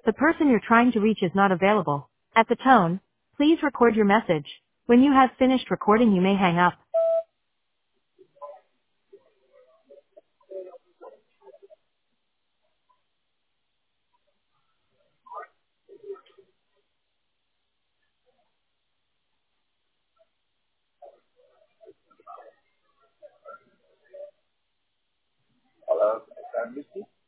The person you're trying to reach is not available. At the tone, please record your message. When you have finished recording, you may hang up. Hello, Mr.